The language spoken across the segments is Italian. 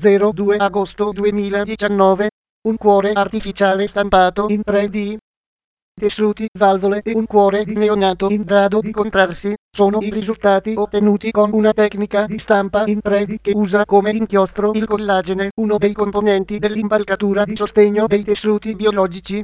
02 agosto 2019. Un cuore artificiale stampato in 3D. Tessuti, valvole e un cuore di neonato in grado di contrarsi sono i risultati ottenuti con una tecnica di stampa in 3D che usa come inchiostro il collagene, uno dei componenti dell'impalcatura di sostegno dei tessuti biologici.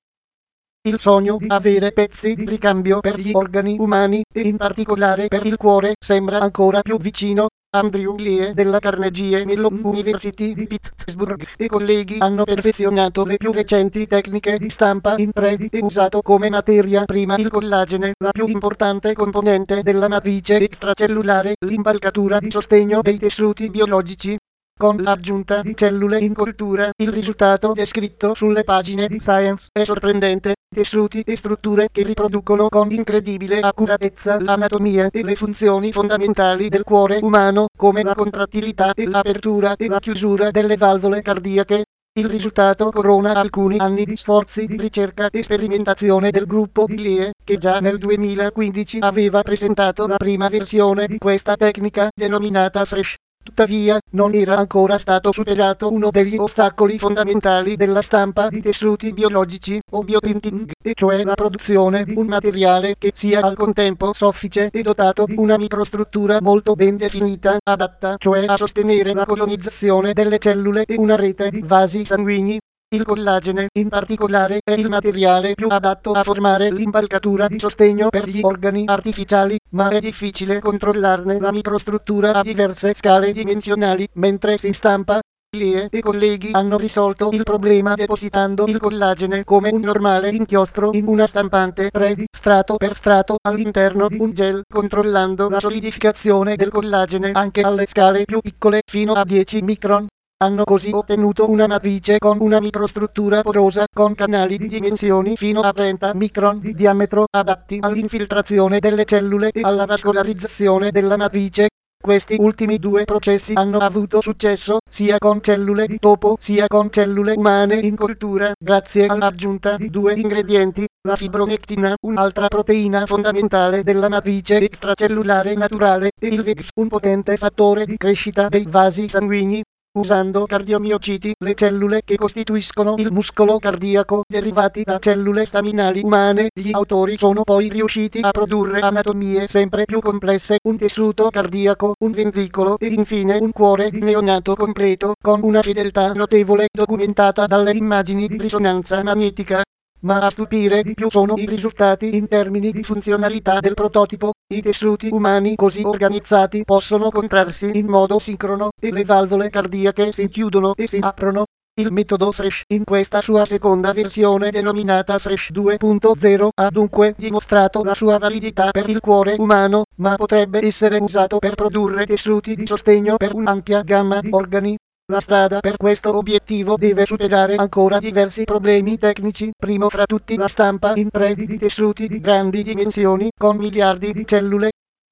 Il sogno di avere pezzi di ricambio per gli organi umani, e in particolare per il cuore, sembra ancora più vicino. Andrew Lee della Carnegie Mellon University di Pittsburgh e colleghi hanno perfezionato le più recenti tecniche di stampa in 3D e usato come materia prima il collagene, la più importante componente della matrice extracellulare, l'impalcatura di sostegno dei tessuti biologici. Con l'aggiunta di cellule in coltura, il risultato descritto sulle pagine di Science è sorprendente. Tessuti e strutture che riproducono con incredibile accuratezza l'anatomia e le funzioni fondamentali del cuore umano, come la contrattilità e l'apertura e la chiusura delle valvole cardiache. Il risultato corona alcuni anni di sforzi di ricerca e sperimentazione del gruppo di Lee, che già nel 2015 aveva presentato la prima versione di questa tecnica, denominata FRESH. Tuttavia, non era ancora stato superato uno degli ostacoli fondamentali della stampa di tessuti biologici, o bioprinting, e cioè la produzione di un materiale che sia al contempo soffice e dotato di una microstruttura molto ben definita, adatta cioè a sostenere la colonizzazione delle cellule e una rete di vasi sanguigni. Il collagene, in particolare, è il materiale più adatto a formare l'impalcatura di sostegno per gli organi artificiali, ma è difficile controllarne la microstruttura a diverse scale dimensionali mentre si stampa. Lee e colleghi hanno risolto il problema depositando il collagene come un normale inchiostro in una stampante 3D, strato per strato, all'interno di un gel, controllando la solidificazione del collagene anche alle scale più piccole, fino a 10 micron. Hanno così ottenuto una matrice con una microstruttura porosa, con canali di dimensioni fino a 30 micron di diametro, adatti all'infiltrazione delle cellule e alla vascolarizzazione della matrice. Questi ultimi due processi hanno avuto successo, sia con cellule di topo sia con cellule umane in coltura, grazie all'aggiunta di due ingredienti, la fibronectina, un'altra proteina fondamentale della matrice extracellulare naturale, e il VEGF, un potente fattore di crescita dei vasi sanguigni. Usando cardiomiociti, le cellule che costituiscono il muscolo cardiaco, derivati da cellule staminali umane, gli autori sono poi riusciti a produrre anatomie sempre più complesse, un tessuto cardiaco, un ventricolo e infine un cuore di neonato completo, con una fedeltà notevole documentata dalle immagini di risonanza magnetica. Ma a stupire di più sono i risultati in termini di funzionalità del prototipo. I tessuti umani così organizzati possono contrarsi in modo sincrono, e le valvole cardiache si chiudono e si aprono. Il metodo FRESH, in questa sua seconda versione denominata FRESH 2.0, ha dunque dimostrato la sua validità per il cuore umano, ma potrebbe essere usato per produrre tessuti di sostegno per un'ampia gamma di organi. La strada per questo obiettivo deve superare ancora diversi problemi tecnici, primo fra tutti la stampa in 3D di tessuti di grandi dimensioni, con miliardi di cellule.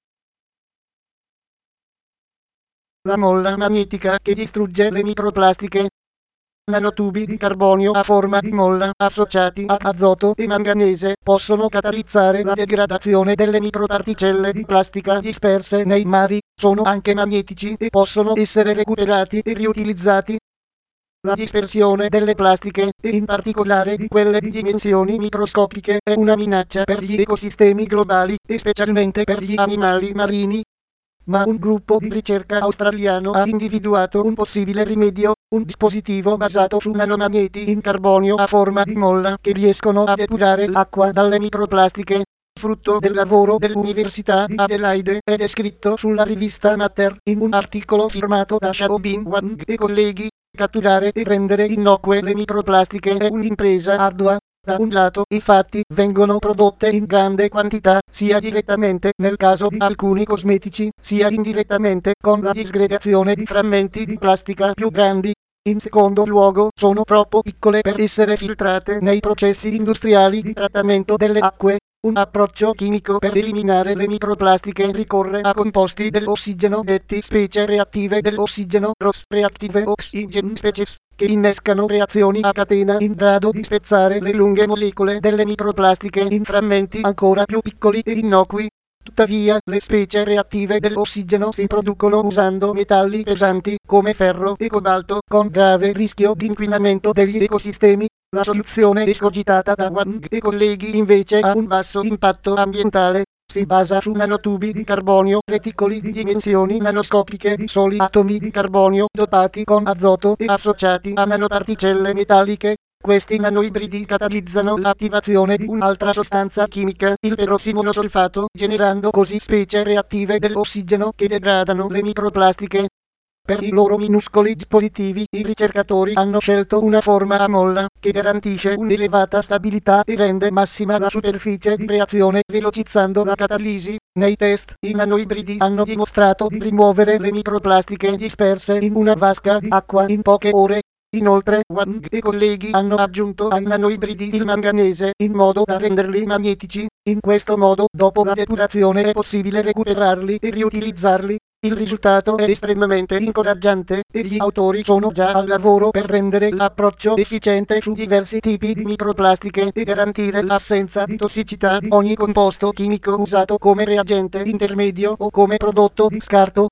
La molla magnetica che distrugge le microplastiche. Nanotubi di carbonio a forma di molla, associati a azoto e manganese, possono catalizzare la degradazione delle microparticelle di plastica disperse nei mari. Sono anche magnetici e possono essere recuperati e riutilizzati. La dispersione delle plastiche, e in particolare di quelle di dimensioni microscopiche, è una minaccia per gli ecosistemi globali, e specialmente per gli animali marini. Ma un gruppo di ricerca australiano ha individuato un possibile rimedio, un dispositivo basato su nanomagneti in carbonio a forma di molla che riescono a depurare l'acqua dalle microplastiche. Frutto del lavoro dell'Università di Adelaide, è descritto sulla rivista Matter, in un articolo firmato da Xiaobin Wang e colleghi. Catturare e rendere innocue le microplastiche è un'impresa ardua. Da un lato, infatti, vengono prodotte in grande quantità, sia direttamente nel caso di alcuni cosmetici, sia indirettamente con la disgregazione di frammenti di plastica più grandi. In secondo luogo, sono troppo piccole per essere filtrate nei processi industriali di trattamento delle acque. Un approccio chimico per eliminare le microplastiche ricorre a composti dell'ossigeno detti specie reattive dell'ossigeno, cross-reactive oxygen species, che innescano reazioni a catena in grado di spezzare le lunghe molecole delle microplastiche in frammenti ancora più piccoli e innocui. Tuttavia, le specie reattive dell'ossigeno si producono usando metalli pesanti come ferro e cobalto, con grave rischio di inquinamento degli ecosistemi. La soluzione escogitata da Wang e colleghi invece ha un basso impatto ambientale. Si basa su nanotubi di carbonio reticoli di dimensioni nanoscopiche di soli atomi di carbonio dotati con azoto e associati a nanoparticelle metalliche. Questi nanoibridi catalizzano l'attivazione di un'altra sostanza chimica, il perossimonosolfato, generando così specie reattive dell'ossigeno che degradano le microplastiche. Per i loro minuscoli dispositivi, i ricercatori hanno scelto una forma a molla, che garantisce un'elevata stabilità e rende massima la superficie di reazione velocizzando la catalisi. Nei test, i nanoibridi hanno dimostrato di rimuovere le microplastiche disperse in una vasca di acqua in poche ore. Inoltre, Wang e colleghi hanno aggiunto ai nanoibridi il manganese, in modo da renderli magnetici. In questo modo, dopo la depurazione è possibile recuperarli e riutilizzarli. Il risultato è estremamente incoraggiante, e gli autori sono già al lavoro per rendere l'approccio efficiente su diversi tipi di microplastiche e garantire l'assenza di tossicità di ogni composto chimico usato come reagente intermedio o come prodotto di scarto.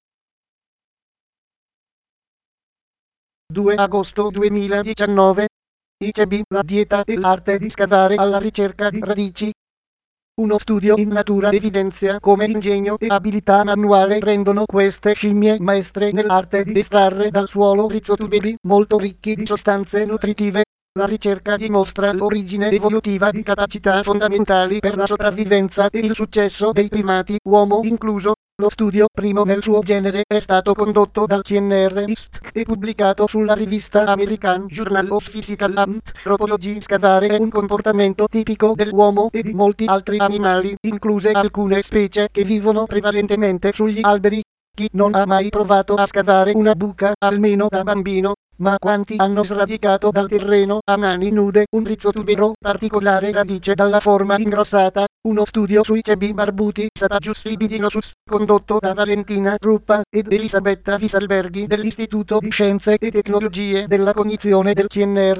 2 agosto 2019. ICB, la dieta e l'arte di scavare alla ricerca di radici. Uno studio in natura evidenzia come ingegno e abilità manuale rendono queste scimmie maestre nell'arte di estrarre dal suolo rizzotuberi molto ricchi di sostanze nutritive. La ricerca dimostra l'origine evolutiva di capacità fondamentali per la sopravvivenza e il successo dei primati, uomo incluso. Lo studio, primo nel suo genere, è stato condotto dal CNRS e pubblicato sulla rivista American Journal of Physical Anthropology. Scavare è un comportamento tipico dell'uomo e di molti altri animali, incluse alcune specie che vivono prevalentemente sugli alberi. Chi non ha mai provato a scavare una buca, almeno da bambino? Ma quanti hanno sradicato dal terreno, a mani nude, un rizzotubero particolare radice dalla forma ingrossata? Uno studio sui cebi barbuti Satagius libidinosus, condotto da Valentina Ruppa ed Elisabetta Wieselberghi dell'Istituto di Scienze e Tecnologie della Cognizione del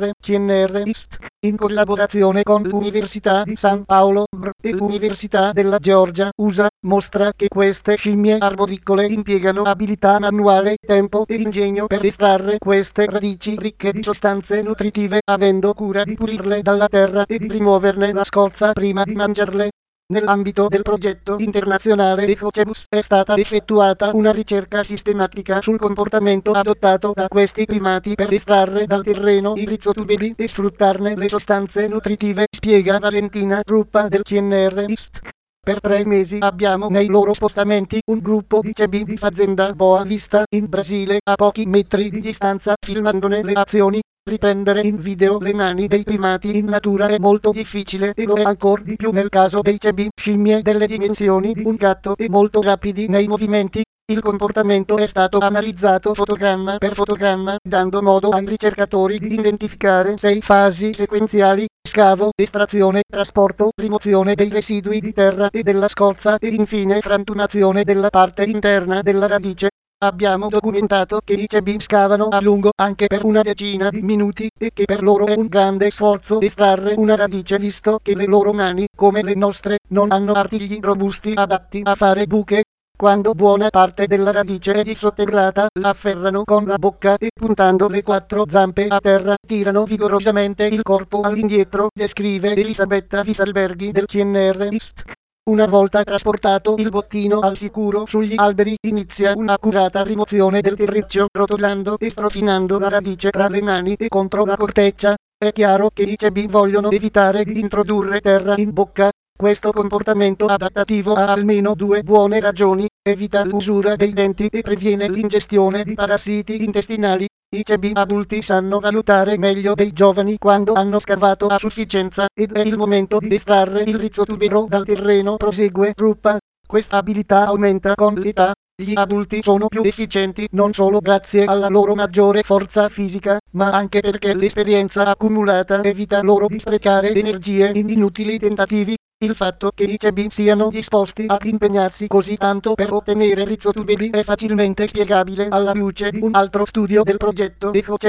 CNR-IST, in collaborazione con l'Università di San Paolo e l'Università della Georgia, USA, mostra che queste scimmie arboricole impiegano abilità manuale, tempo e ingegno per estrarre queste radici ricche di sostanze nutritive, avendo cura di pulirle dalla terra e di rimuoverne la scorza prima di mangiarle. Nell'ambito del progetto internazionale Ecocebus è stata effettuata una ricerca sistematica sul comportamento adottato da questi primati per estrarre dal terreno i rizzotuberi e sfruttarne le sostanze nutritive, spiega Valentina Ruppa del CNR-IST. Per 3 mesi abbiamo nei loro spostamenti un gruppo di cebi di Fazenda Boa Vista, in Brasile, a pochi metri di distanza, filmandone le azioni. Riprendere in video le mani dei primati in natura è molto difficile e lo è ancor di più nel caso dei cebi, scimmie delle dimensioni di un gatto e molto rapidi nei movimenti. Il comportamento è stato analizzato fotogramma per fotogramma, dando modo ai ricercatori di identificare 6 fasi sequenziali: scavo, estrazione, trasporto, rimozione dei residui di terra e della scorza e infine frantumazione della parte interna della radice. Abbiamo documentato che i cebi scavano a lungo anche per una decina di minuti e che per loro è un grande sforzo estrarre una radice visto che le loro mani, come le nostre, non hanno artigli robusti adatti a fare buche. Quando buona parte della radice è dissotterrata, la afferrano con la bocca e puntando le 4 zampe a terra, tirano vigorosamente il corpo all'indietro, descrive Elisabetta Wieselberghi del CNR-IST. Una volta trasportato il bottino al sicuro sugli alberi, inizia un'accurata rimozione del terriccio, rotolando e strofinando la radice tra le mani e contro la corteccia. È chiaro che i cebi vogliono evitare di introdurre terra in bocca. Questo comportamento adattativo ha almeno 2 buone ragioni: evita l'usura dei denti e previene l'ingestione di parassiti intestinali. I cebi adulti sanno valutare meglio dei giovani quando hanno scavato a sufficienza, ed è il momento di estrarre il rizzotubero dal terreno, prosegue Ruppa. Questa abilità aumenta con l'età. Gli adulti sono più efficienti non solo grazie alla loro maggiore forza fisica, ma anche perché l'esperienza accumulata evita loro di sprecare energie in inutili tentativi. Il fatto che i cebi siano disposti ad impegnarsi così tanto per ottenere rizzotuberi è facilmente spiegabile alla luce di un altro studio del progetto Ecocebus.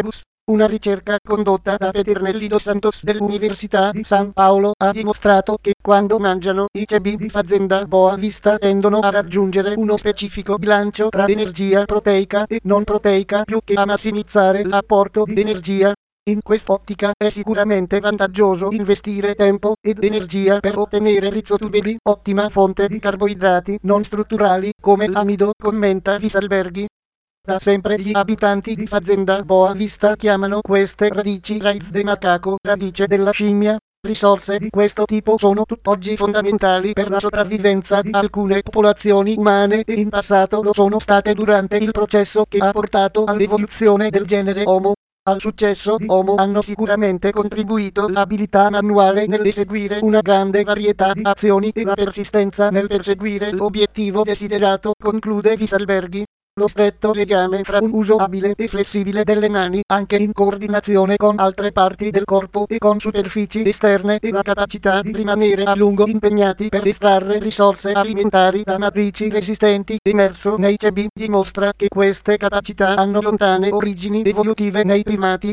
Una ricerca condotta da Peternelli dos Santos dell'Università di San Paolo ha dimostrato che quando mangiano i cebi di Fazenda Boa Vista tendono a raggiungere uno specifico bilancio tra energia proteica e non proteica più che a massimizzare l'apporto di energia. In quest'ottica è sicuramente vantaggioso investire tempo ed energia per ottenere rizzotuberi, ottima fonte di carboidrati non strutturali come l'amido, commenta Wieselberghi. Da sempre gli abitanti di Fazenda Boa Vista chiamano queste radici raiz de macaco, radice della scimmia. Risorse di questo tipo sono tutt'oggi fondamentali per la sopravvivenza di alcune popolazioni umane e in passato lo sono state durante il processo che ha portato all'evoluzione del genere Homo. Al successo di Homo hanno sicuramente contribuito l'abilità manuale nell'eseguire una grande varietà di azioni e la persistenza nel perseguire l'obiettivo desiderato, conclude Wieselberghi. Lo stretto legame fra un uso abile e flessibile delle mani, anche in coordinazione con altre parti del corpo e con superfici esterne, e la capacità di rimanere a lungo impegnati per estrarre risorse alimentari da matrici resistenti, emerso nei cebi, dimostra che queste capacità hanno lontane origini evolutive nei primati.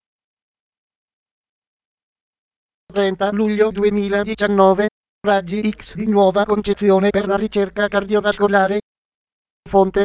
30 luglio 2019. Raggi X di nuova concezione per la ricerca cardiovascolare. Fonte: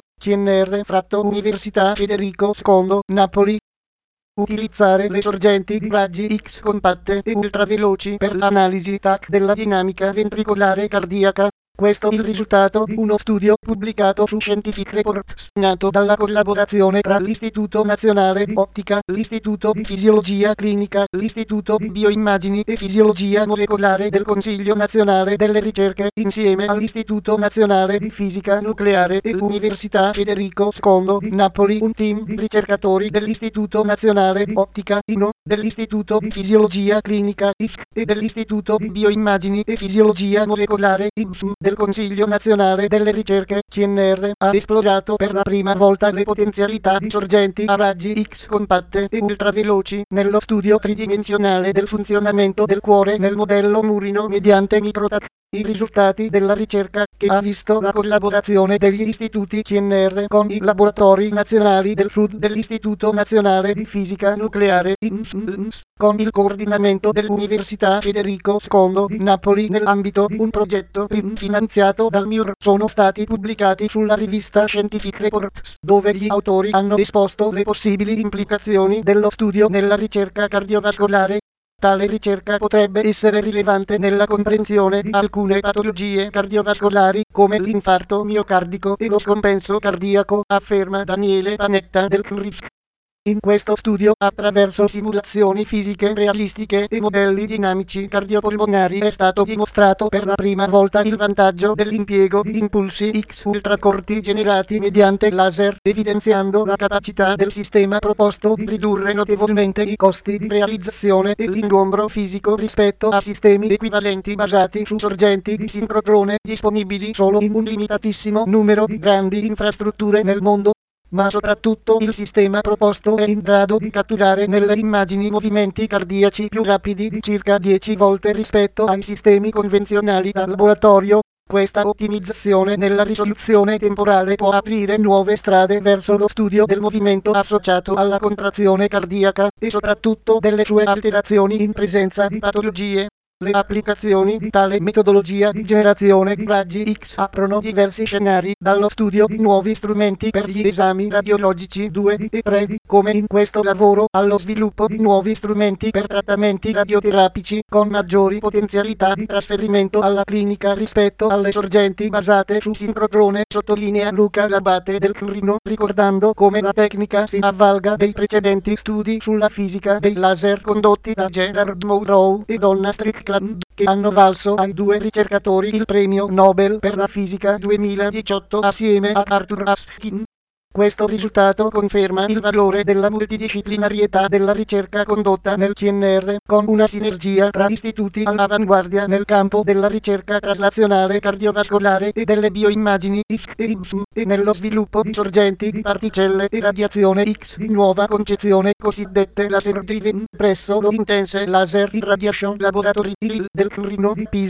CNR-Università Federico II, Napoli. Utilizzare le sorgenti di raggi X compatte e ultraveloci per l'analisi TAC della dinamica ventricolare cardiaca. Questo è il risultato di uno studio pubblicato su Scientific Reports, nato dalla collaborazione tra l'Istituto Nazionale di Ottica, l'Istituto di Fisiologia Clinica, l'Istituto di Bioimmagini e Fisiologia Molecolare del Consiglio Nazionale delle Ricerche, insieme all'Istituto Nazionale di Fisica Nucleare e l'Università Federico II di Napoli. Un team di ricercatori dell'Istituto Nazionale di Ottica, INO, dell'Istituto di Fisiologia Clinica, IFC, e dell'Istituto di Bioimmagini e Fisiologia Molecolare, IMF, del Consiglio Nazionale delle Ricerche, CNR, ha esplorato per la prima volta le potenzialità di sorgenti a raggi X compatte e ultraveloci nello studio tridimensionale del funzionamento del cuore nel modello murino mediante microTAC. I risultati della ricerca, che ha visto la collaborazione degli istituti CNR con i laboratori nazionali del Sud dell'Istituto Nazionale di Fisica Nucleare, INFMS, con il coordinamento dell'Università Federico II di Napoli nell'ambito di un progetto finanziato dal MIUR, sono stati pubblicati sulla rivista Scientific Reports, dove gli autori hanno esposto le possibili implicazioni dello studio nella ricerca cardiovascolare. Tale ricerca potrebbe essere rilevante nella comprensione di alcune patologie cardiovascolari, come l'infarto miocardico e lo scompenso cardiaco, afferma Daniele Panetta del CNRIF. In questo studio, attraverso simulazioni fisiche realistiche e modelli dinamici cardiopolmonari, è stato dimostrato per la prima volta il vantaggio dell'impiego di impulsi X ultracorti generati mediante laser, evidenziando la capacità del sistema proposto di ridurre notevolmente i costi di realizzazione e l'ingombro fisico rispetto a sistemi equivalenti basati su sorgenti di sincrotrone disponibili solo in un limitatissimo numero di grandi infrastrutture nel mondo. Ma soprattutto il sistema proposto è in grado di catturare nelle immagini movimenti cardiaci più rapidi di circa 10 volte rispetto ai sistemi convenzionali da laboratorio. Questa ottimizzazione nella risoluzione temporale può aprire nuove strade verso lo studio del movimento associato alla contrazione cardiaca e soprattutto delle sue alterazioni in presenza di patologie. Le applicazioni di tale metodologia di generazione di raggi X aprono diversi scenari, dallo studio di nuovi strumenti per gli esami radiologici 2D e 3D, come in questo lavoro, allo sviluppo di nuovi strumenti per trattamenti radioterapici, con maggiori potenzialità di trasferimento alla clinica rispetto alle sorgenti basate su sincrotrone, sottolinea Luca Labate del CNRINO, ricordando come la tecnica si avvalga dei precedenti studi sulla fisica dei laser condotti da Gerard Mourou e Donna Strickland, che hanno valso ai due ricercatori il premio Nobel per la fisica 2018 assieme a Arthur Askin. Questo risultato conferma il valore della multidisciplinarietà della ricerca condotta nel CNR, con una sinergia tra istituti all'avanguardia nel campo della ricerca traslazionale cardiovascolare e delle bioimmagini IFC e IMFM, e nello sviluppo di sorgenti di particelle e radiazione X di nuova concezione, cosiddette laser driven, presso lo Intense Laser Irradiation Laboratory del CNRINO di Pisa.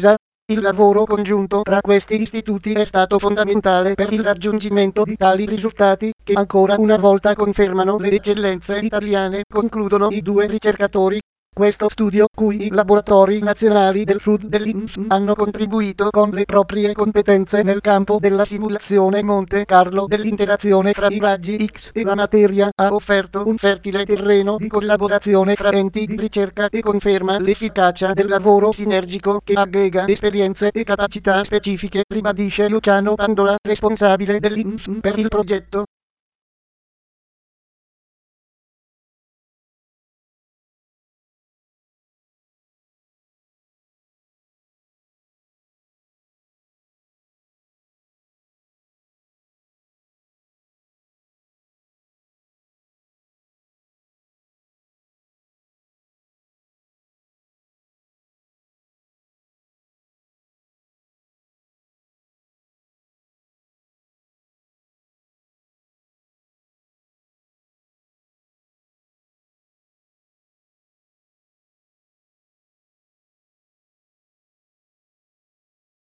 Il lavoro congiunto tra questi istituti è stato fondamentale per il raggiungimento di tali risultati, che ancora una volta confermano le eccellenze italiane, concludono i due ricercatori. Questo studio, cui i laboratori nazionali del sud dell'INF hanno contribuito con le proprie competenze nel campo della simulazione Monte Carlo dell'interazione fra i raggi X e la materia, ha offerto un fertile terreno di collaborazione fra enti di ricerca e conferma l'efficacia del lavoro sinergico che aggrega esperienze e capacità specifiche, ribadisce Luciano Pandola, responsabile dell'INF per il progetto.